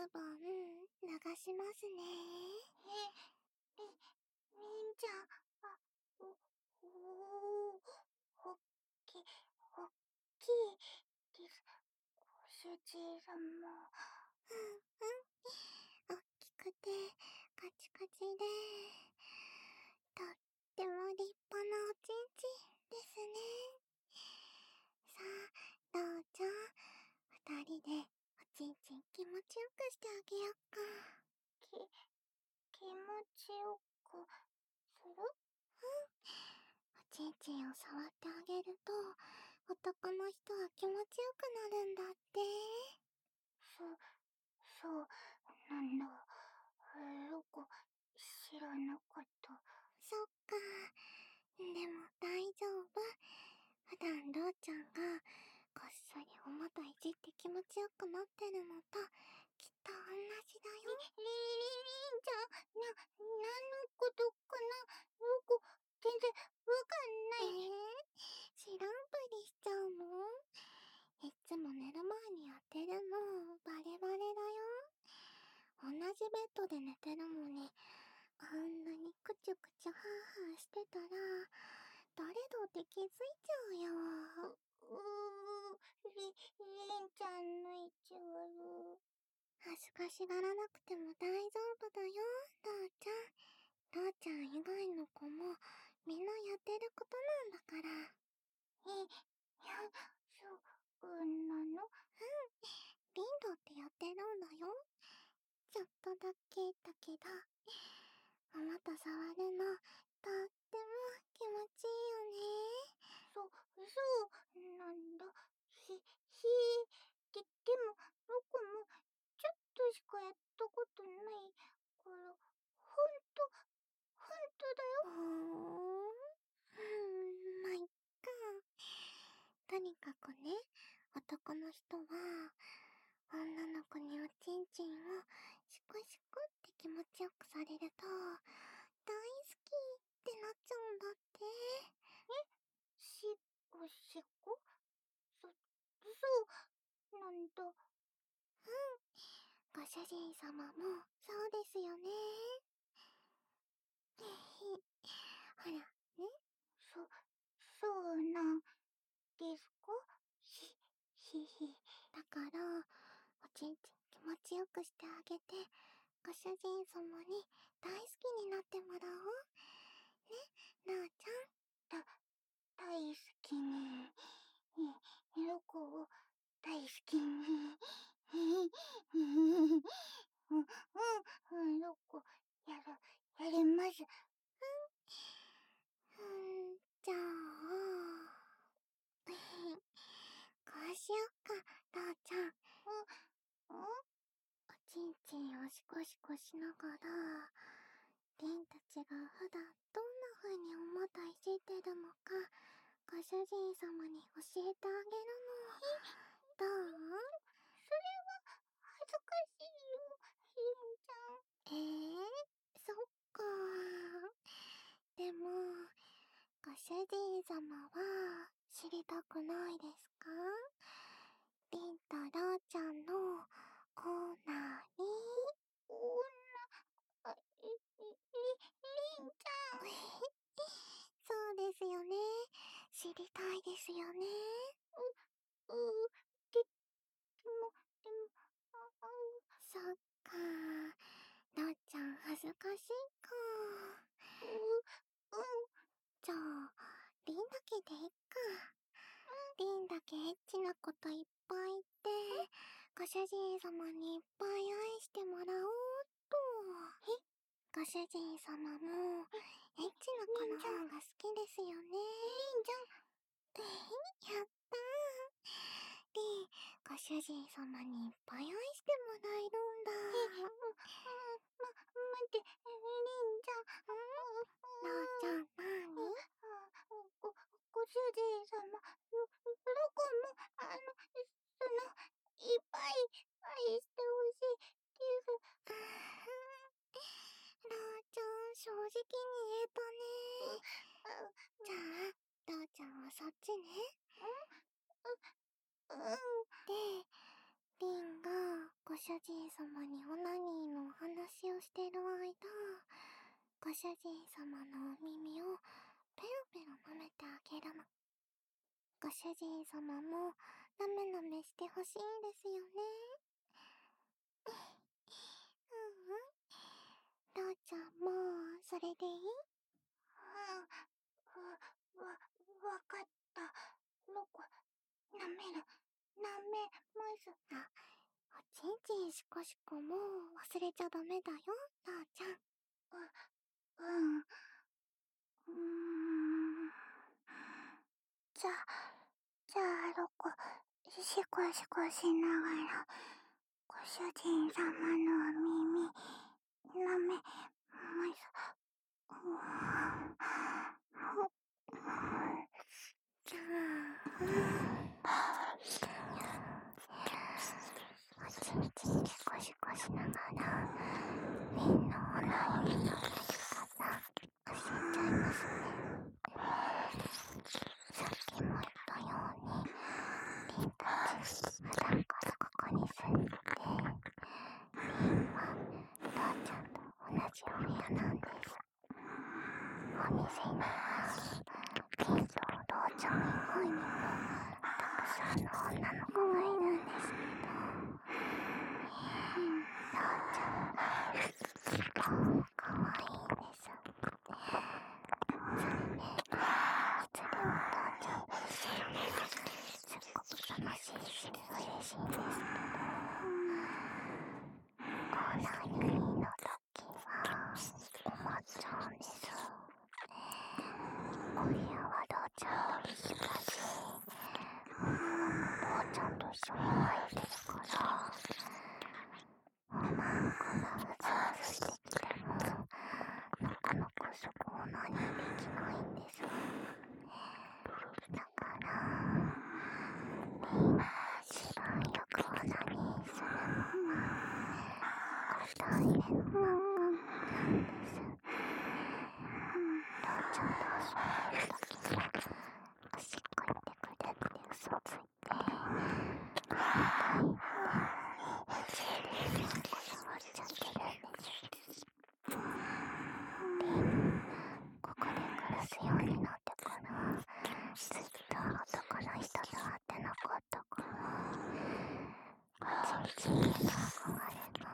分、流しますね。 りんちゃん、おっきいです。ご主人様。 大きくて、カチカチで、とっても立派なおちんちんですね。さあ、どうぞ、二人でおちんちん気持ちよくしてあげよっか。 気持ちよくする？ おちんちんを触ってあげると、男の人は気持ちよくなるんだって。 そうなんだ。知らなかった。 そっか。でも大丈夫。普段ろうちゃんがこっそりおもたいじって気持ちよくなってるのときっと同じだよ。 りんちゃん、何のことかな？全然わかんない。 知らんぷりしちゃうの？いつも寝る前にやってるのバレバレだよ。同じベッドで寝てるのにあんなにくちゅくちゅハーハーしてたら誰だって気づいちゃうよ。 りんちゃんの意地悪。 恥ずかしがらなくても大丈夫だよ、ろうちゃん。ろうちゃん以外の子もみんなやってることなんだから。 そうなの？ リンドってやってるんだよ。ちょっとだけだけど、おまた触るのとっても気持ちいいよね。 そうなんだ。でも、僕もちょっとしかやったことないから、ほんとだよ。 まあ、いっか。とにかくね、男の人は、女の子におちんちんをシコシコって気持ちよくされると、大好きってなっちゃうんだって。 しこそうなんだ。 ご主人様もそうですよね。ほら、ね。 そうなんですか？ だから、おちんちん気持ちよくしてあげて、ご主人様に大好きになってもらおう。ね、なあちゃん。 大好きに。ロコを大好きに。ロコ、やれます。 じゃあ、こうしよっか、ろうちゃん。おちんちんをシコシコしながら、リンたちが普段どんな風におもたいじってるのか、ご主人様に教えてあげるの。どう？ それは恥ずかしいよ、りんちゃん。 そっか。でも、ご主人様は知りたくないですか？リンとローちゃんのコーナーに。 りんちゃん。 そうですよね。知りたいですよね。 でも、 そっか。ろうちゃん恥ずかしいか。じゃあ、リンだけでいっか。リンだけエッチなこといっぱい言って、ご主人様にいっぱい愛してもらおうっと。ご主人様も、エッチな子の方が好きですよね。 りんちゃん。 やったー。リン、ご主人様にいっぱい愛してもらえるんだ。 待って、りんちゃん。 ろうちゃん、なに？ ご主人様、ロコも、いっぱい愛してほしいです。 ろうちゃん、正直に言えたね。じゃあ、ろうちゃんはそっちね。で、リンがご主主人様にオナニーのお話をしてる間、ご主人様のお耳をペロペロ舐めてあげるの。ご主人様もなめなめしてほしいんですよね。うんうん。どうちゃんもそれでいい？ わかった。ロコ、なめます。 おちんちんしこしこも忘れちゃダメだよ、どうちゃん。 うん。じゃあ、ロコ、シコシコしながら、ご主人様のお耳、舐めます。 おちんちんシコシコしながら、みんなオナニーのやり方教えちゃいますね。さっきも言ったように、リンたち普段からここに住んでて、リンはどうちゃんと同じお部屋なんです。お店にはリンとどうちゃん以外にもたくさんの女の子がいるんですけど、どうちゃんがかわいいんです。それで、いつでもどうちゃんと一緒なのがすっごく楽しいし嬉しいんですけど、オナニーの時は困っちゃうんです。お部屋はどうちゃんと一緒だし、お風呂もどうちゃんと一緒に入ってるから、おまんこがうずうずしてきても、なかなかそこオナニーできないんです。だから、一番よくオナニーするのは、おトイレの中なんです。どうちゃんと遊んでる時も、おしっこ行ってくれって嘘ついて、トイレで途中でうんこ触っちゃってるんです。ここで暮らすようになってから、ずっと男の人と会ってなかったから、おちんちんへの憧れがすっごく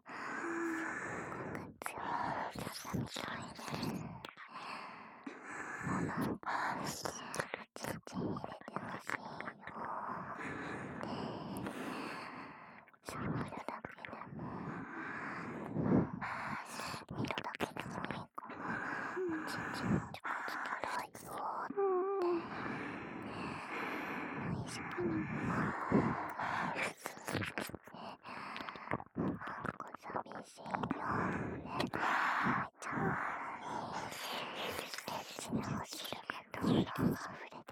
強くなっちゃったみたいで、おまんこおちんちん入れてほしいよって触るだけでも、見るだけでもいいからおちんちんに近づきたいよって無意識におまんこの首をずっとして、おまんこ寂しいよって泣いちゃうのに、エッチなお汁がどんどん溢れてくるんです。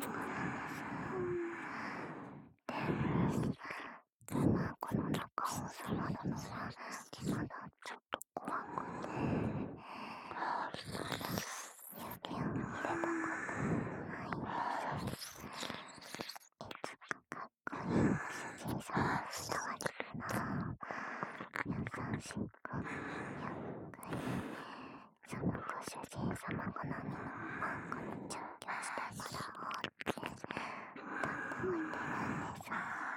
でも、おまんこの中を触るのはまだちょっと怖くて、まだ指を入れたことないんです。いつかかっこいいご主人様に伝わるかな。優しく、ゆっくり、そのご主人様好みのおまんこに着居してもらおうって考えてるんです。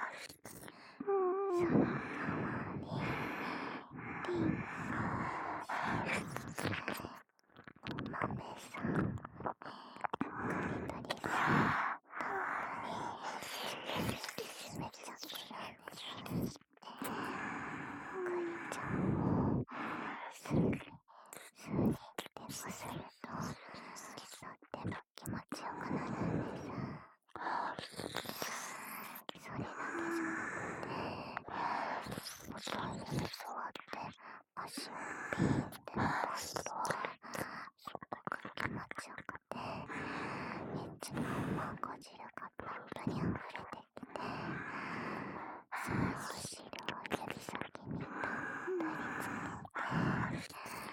その代わり、リンお豆さん、クリトリさん、めっちゃくるんです。クリちゃんを数日でもすると、とっても気持ちよくなるんです。それだけじゃなくて、おトイレに座って足をピーンって伸ばすと、すごく気持ちよくて、エッチなおまんこ汁がたっぷり溢れてきて、そのお汁を指先にたっぷりつけて、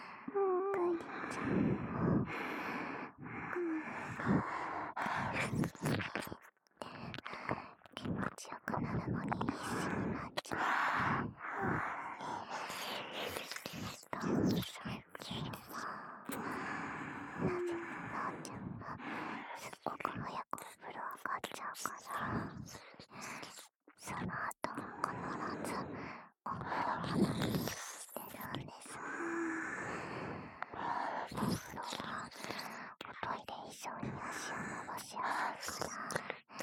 してるんです。お風呂はおトイレ以上に足を伸ばしやすいから、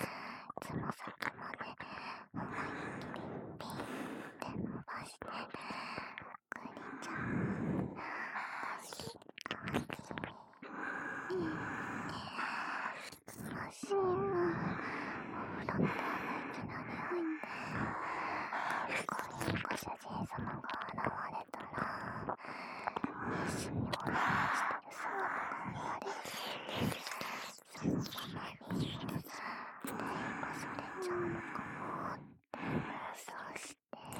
つま先まで思いっきりピンって伸ばして、くりちゃん足かわいい。足もお風呂のドアがいきなり開いて、かっこいいご主人様が現れたら、必死にお風呂してる姿が見られる。そのままに手がされちゃうのかもって妄想して、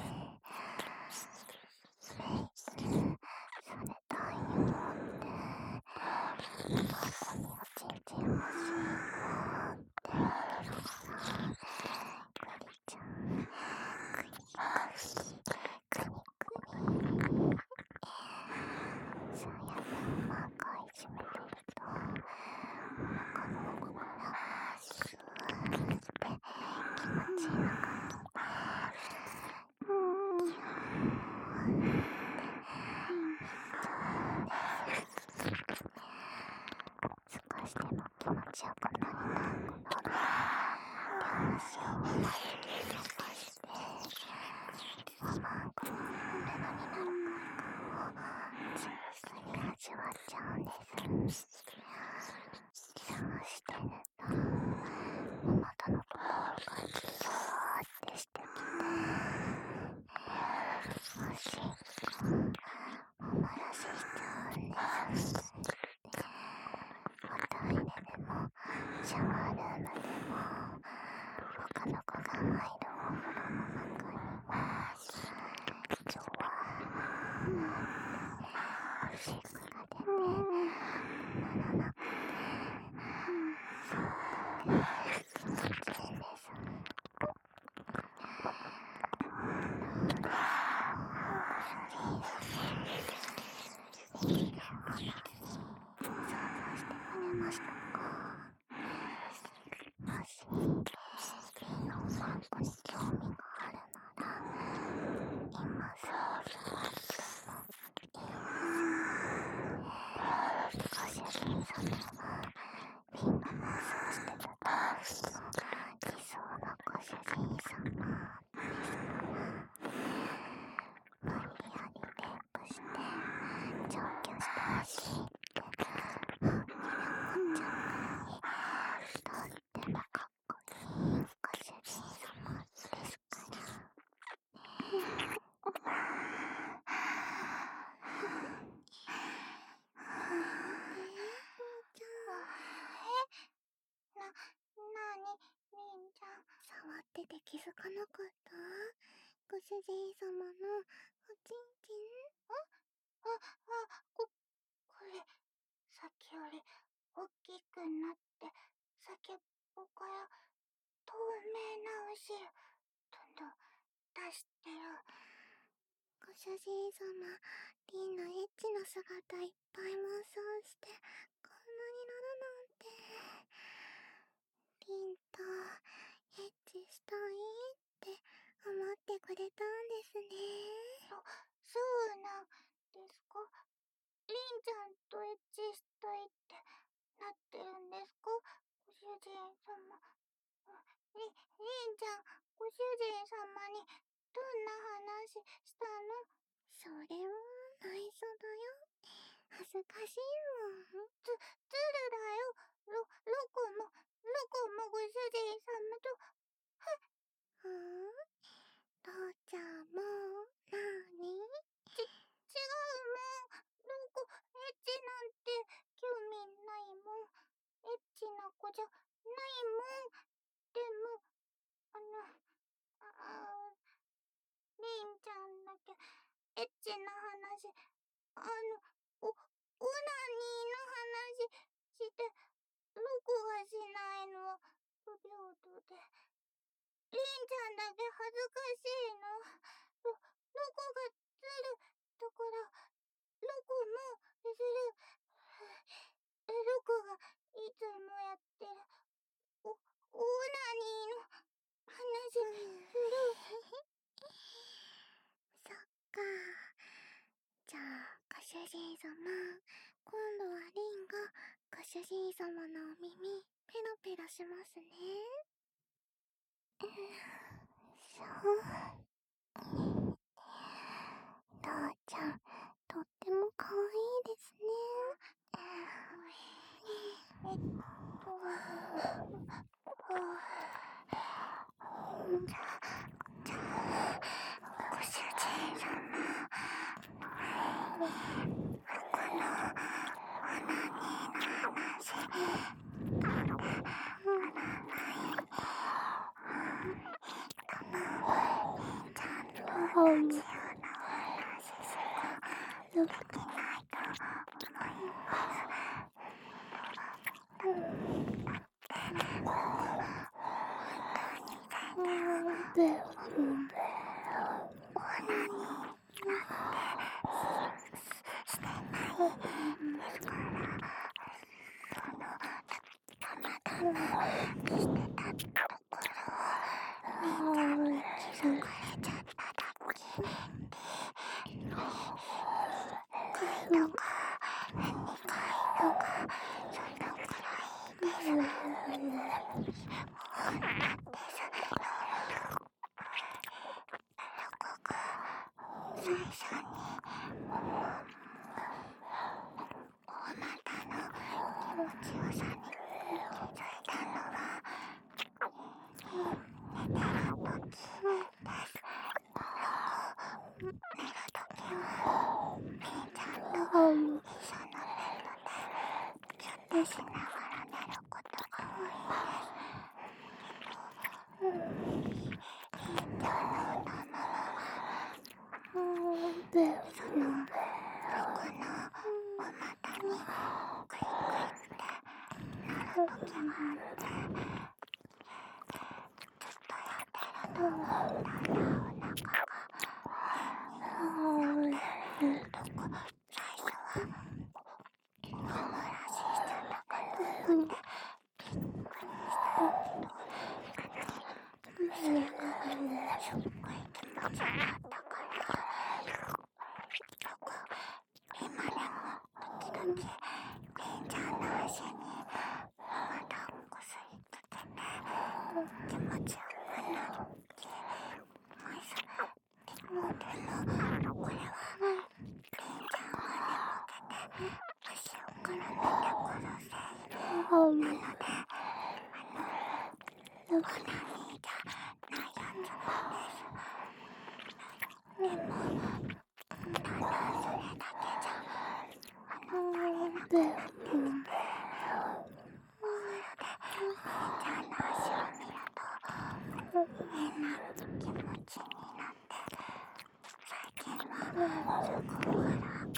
メイクされたいよって、どこにおちんちん欲しいのって言いながら、くりちゃん、くりくり、くにくに。最悪マーカーいじめてると、お腹の奥からスーって気持ちいいのが来て、キュー少しでも気持ちよくなりたいことで、両足を前に伸ばして、ママン君のベロになる快感をじっくり味わっちゃうんです。そうしてると、ママとの心がギューってしてきて、おしっこお漏らししちゃうんです。おトイレでもシャワールームでも他の子が入るお風呂の中にもジョワーっておしっこが出て、止まらなくて、そんな気持ちいいんです。どうですか、ご主人様。いいお風呂に想像してくれましたか？もし、リンのマンコに興味があるなら、今すぐ触ってもいいです。ご主人様は、リンの妄想してた動物の理想のご主人様ですから、無理やりレイプして、調教してほしいって本気で思っちゃうくらい、とってもかっこいいご主人様ですから。ねえ見て、りんちゃん。 なに、りんちゃん。 触ってて気づかなかった？ご主人様のおちんちん。 これ、さっきより大きくなって、先っぽから透明なお汁、どんどん出してる。 ご主人様、リンのエッチな姿いっぱい妄想して、こんなになるなんて。リンとエッチしたいって思ってくれたんですね。 そうなんですか？りんちゃんとエッチしたいってなってるんですか？ご主人様。りんちゃん、ご主人様にどんな話したの？ それは内緒だよ。恥ずかしいもん。 ずるだよ。ロコもご主人様と。 父ちゃんもなに？ 違うもん。ロコ、エッチなんて興味ないもん。エッチな子じゃないもん。でも、りんちゃんだけエッチな話、オナニーの話して、ロコがしないのは不平等で、りんちゃんだけ恥ずかしいの。ロコがずるだから、ロコもずる。ロコがいつもやってるオナニーの話する。 そっ人様、今度はリンがご主人様のお耳ペロペロしますね。そう。父ちゃん、とっても可愛いですね。じゃあ、ご主人様、このオナニーの話、同じようなお話できないと思います。でも、オナニーしてないですから、たまたましてたところを気づかれちゃっただけで、1回とか2回とかそのくらいです。本当です。そこが最初にお股の気持ちよさに気づいたのは寝てる時です。寝る時はピンちゃんと一緒のベッドでキュッてしながら寝ることが多いんです。ピンちゃんの太ももはその僕のお股にクイクイってなる時があって、ずっとやってるとだんだんお腹が変になって最初はおもらししちゃったかなってびっくりしたけど、それがすっごい気持ちよかったから、今でも時々りんちゃんの足にまたこすりつけて気持ちよくなってます。でもこれはりんちゃんが寝ぼけて後ろから出てくるせいなので、オナニーじゃないやつです。でもただそれだけじゃ足りなくて、お風呂でりんちゃんの足を見ると変な気持ちになって、最近はすぐお風呂上がって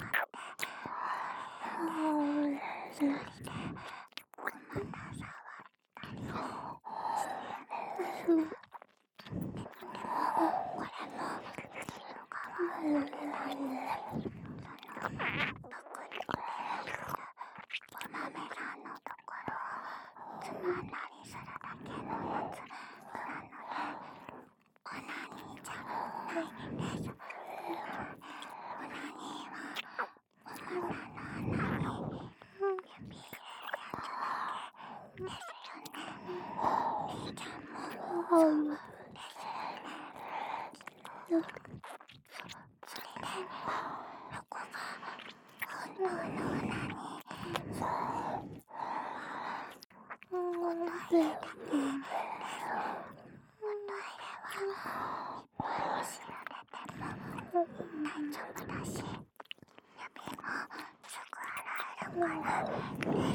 一人でお股触ったりしてるんです。でもこれも理由が悪くないんで、そのぷくってお豆さんのところをつまんだりするだけのやつなので、オナニーじゃないんです。オナニーはお股の穴に指入れるやつだけですよね。りんちゃんもそうですよね。それでどこが本当のオナニー、おトイレだけです。おトイレはいっぱいおしられても大丈夫だし、指もすぐ洗えるからです。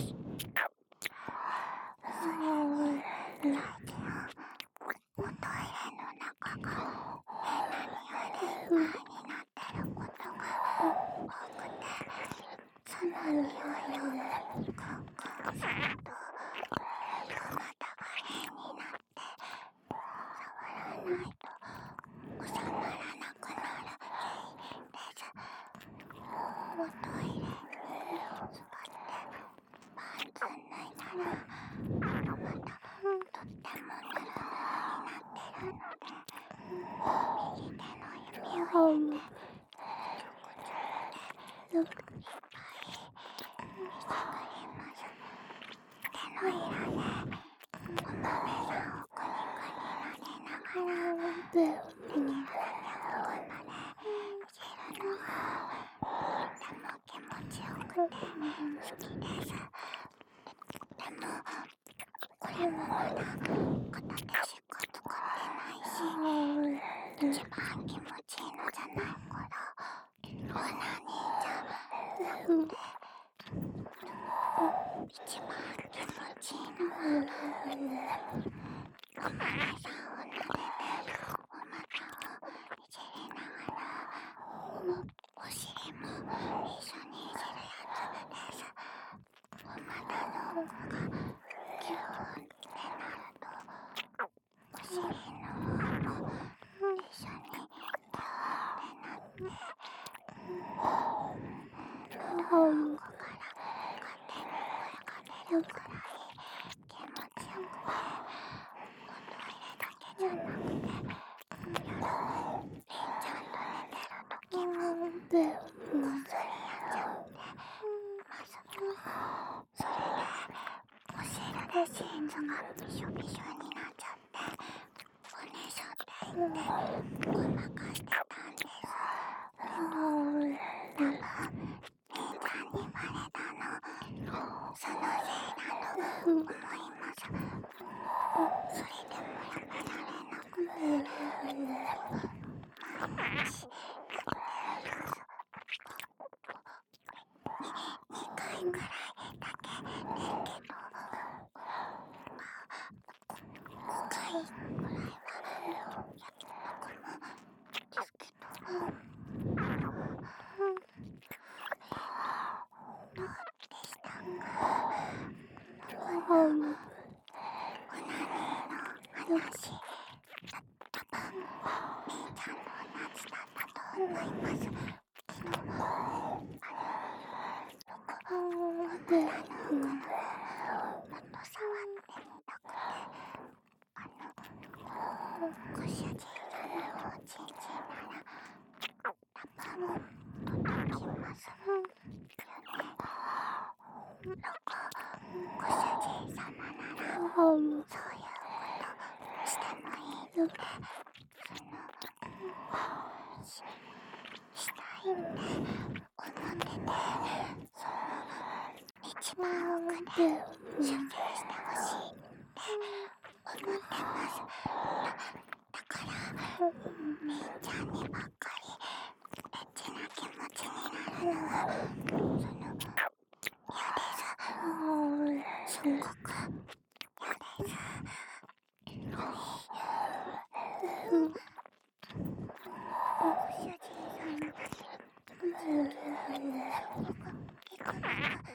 それに最近おトイレの中が変な匂いでいっぱいになってることが多くて、その匂いをクンクンするとお股が変になって、触らないと収まらなくなる原因です。おトイレに座ってパンツ脱いだらお股とってもぬるぬるになってるので、右手の指を入れてちょくちょくでいっぱい見せてくれます。手のひらでお豆さんをくにくに撫でながらできるだけ奥までいじるのがとても気持ちよくて好きです。でもこれもまだ片手しか使ってないし、一番気持ちいいのじゃないからルナ兄ちゃん一番気持ちいいのはお豆さんを撫でてお股をいじりながらお尻も一緒にいじるやつです。お股の奥がキューンってなるとお尻の方も一緒にキューンってなって喉の奥から勝手に声が出るくらい気持ちよくて、おトイレだけじゃなくて夜りんちゃんと寝てる時もこっそりやっちゃってます。それでお尻でシーツがびしょびしょになっちゃっておねしょって言ってごまかしてたんです。多分兄ちゃんにバレたのそのせいだと思います。それでもやめられなくて毎日やってるんです。2回くらいだけ寝るけど5回くらいはやったかもですけどどうでしたか？オナニーの話、多分みーちゃんと同じだったと思いますけど、お股の奥の方もっと触ってみたくて、ご主人さんのおちんちんなら多分届きますよね。ご主人様ならそういうことしてもいいので、したいんで思ってて、一番奥で修正してほしいって思ってます。だからみーちゃんにばっかりエッチな気持ちになるのは嫌です。すっごく嫌です。ご主人さんのいくらしてます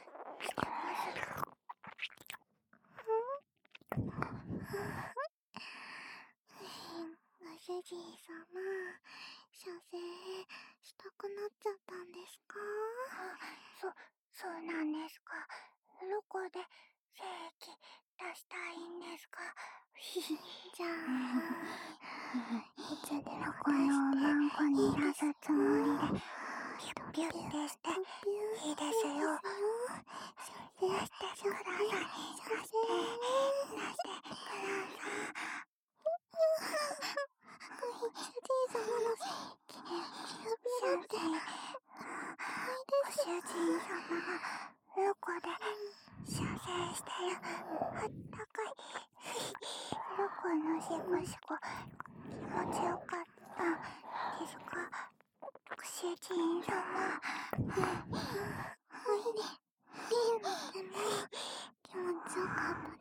ご主人様、射精したくなっちゃったんですか？そうなんですか。どこで精液出したいんですか？じゃあいつでもこのおまんこに出すつもりでピュッピュッてしていいですよ。出してください。出してください。ご主人様の精液ピュッピュッってご主人様がどこで射精してるあったかいどこのシコシコ気持ちよかったですか？ご主人様。はいね。でも気持ちよかった